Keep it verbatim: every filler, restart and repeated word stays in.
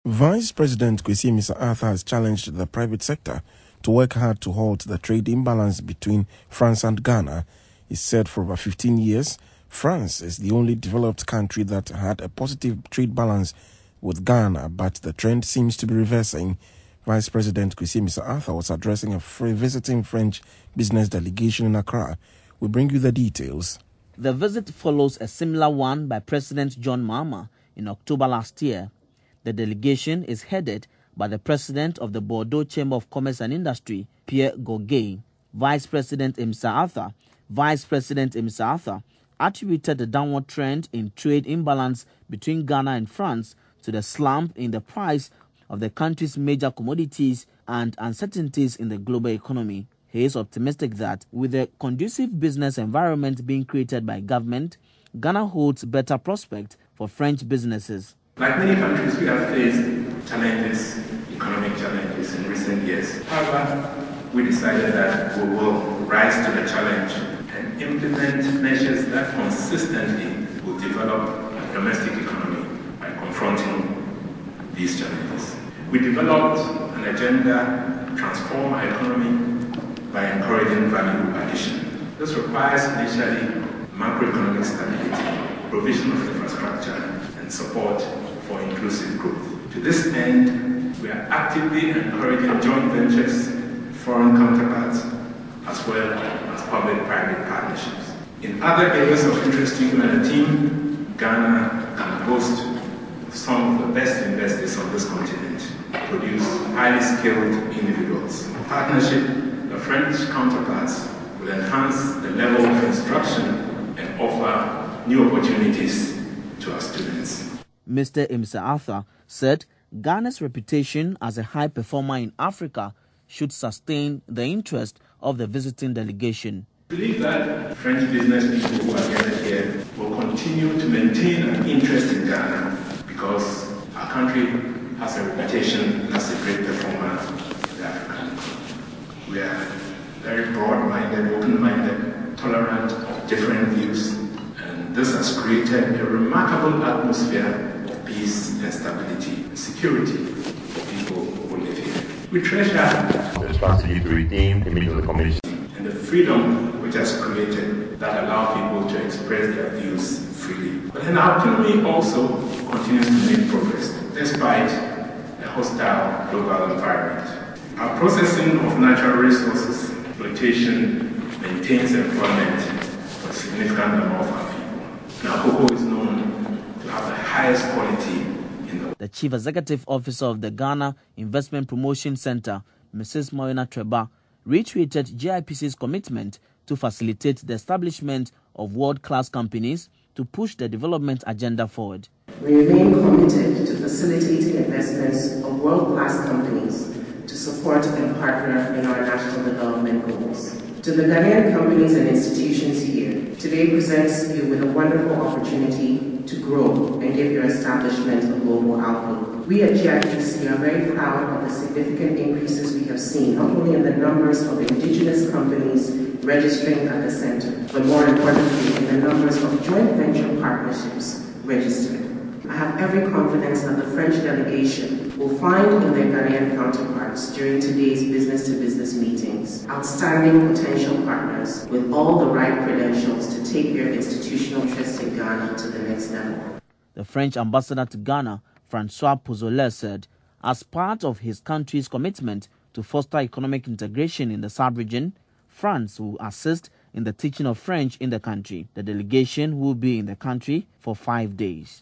Vice President Kwesi Mensah-Arthur has challenged the private sector to work hard to halt the trade imbalance between France and Ghana. He said for over fifteen years, France is the only developed country that had a positive trade balance with Ghana, but the trend seems to be reversing. Vice President Kwesi Mensah-Arthur was addressing a visiting French business delegation in Accra. We bring you the details. The visit follows a similar one by President John Mahama in October last year. The delegation is headed by the president of the Bordeaux Chamber of Commerce and Industry, Pierre Goguet. Vice President Mensah-Arthur, Vice President Mensah-Arthur attributed the downward trend in trade imbalance between Ghana and France to the slump in the price of the country's major commodities and uncertainties in the global economy. He is optimistic that with a conducive business environment being created by government, Ghana holds better prospect for French businesses. Like many countries, we have faced challenges, economic challenges in recent years. However, we decided that we will rise to the challenge and implement measures that consistently will develop a domestic economy by confronting these challenges. We developed an agenda to transform our economy by encouraging value addition. This requires initially macroeconomic stability, provision of infrastructure, and support for inclusive growth. To this end, we are actively encouraging joint ventures, foreign counterparts, as well as public-private partnerships. In other areas of interest to you and the team, Ghana can boast some of the best investors on this continent, produce highly skilled individuals. In partnership, the French counterparts will enhance the level of instruction and offer new opportunities to our students. Mister Mensah-Arthur said Ghana's reputation as a high performer in Africa should sustain the interest of the visiting delegation. I believe that French business people who are gathered here will continue to maintain an interest in Ghana because our country has a reputation as a great performer in the African economy. We are very broad-minded, open-minded, tolerant of different views, and this has created a remarkable atmosphere of peace and stability and security for people who live here. We treasure the responsibility to retain the image of the community and the freedom which has created that allow people to express their views freely. But then our economy also continues to make progress despite a hostile global environment. Our processing of natural resources, exploitation, maintains employment for a significant number of our people. Now, cocoa is known to have the highest quality in the The Chief Executive Officer of the Ghana Investment Promotion Center, Missus Moyona Treba, reiterated G I P C's commitment to facilitate the establishment of world-class companies to push the development agenda forward. We remain committed to facilitating investments of world-class companies to support and partner in our national development goals. To the Ghanaian companies and institutions here, today presents you with a wonderful opportunity to grow and give your establishment a global outlook. We at G I P C are very proud of the significant increases we have seen, not only in the numbers of indigenous companies registering at the center, but more importantly, in the numbers of joint venture partnerships registered. I have every confidence that the French delegation will find in their Ghanaian counterparts during today's business-to-business meetings outstanding potential partners with all the right credentials to take their institutional interest in Ghana to the next level. The French ambassador to Ghana, Francois Pozolet, said as part of his country's commitment to foster economic integration in the sub-region, France will assist in the teaching of French in the country. The delegation will be in the country for five days.